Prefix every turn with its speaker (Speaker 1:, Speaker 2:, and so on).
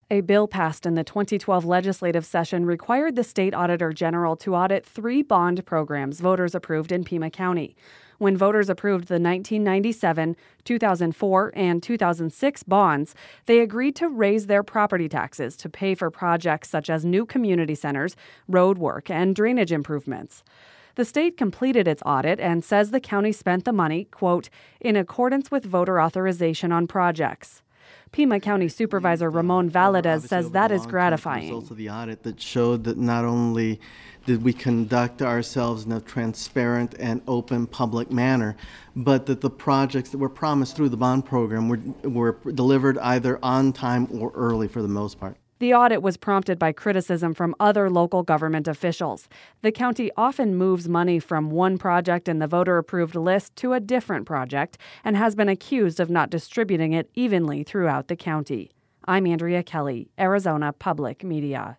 Speaker 1: A bill passed in the 2012 legislative session required the state auditor general to audit 3 bond programs voters approved in Pima County. When voters approved the 1997, 2004, and 2006 bonds, they agreed to raise their property taxes to pay for projects such as new community centers, road work, and drainage improvements. The state completed its audit and says the county spent the money, quote, in accordance with voter authorization on projects. Pima County Supervisor Ramon Valadez says that is gratifying.
Speaker 2: The results of the audit that showed that not only did we conduct ourselves in a transparent and open public manner, but that the projects that were promised through the bond program were delivered either on time or early for the most part.
Speaker 1: The audit was prompted by criticism from other local government officials. The county often moves money from one project in the voter-approved list to a different project and has been accused of not distributing it evenly throughout the county. I'm Andrea Kelly, Arizona Public Media.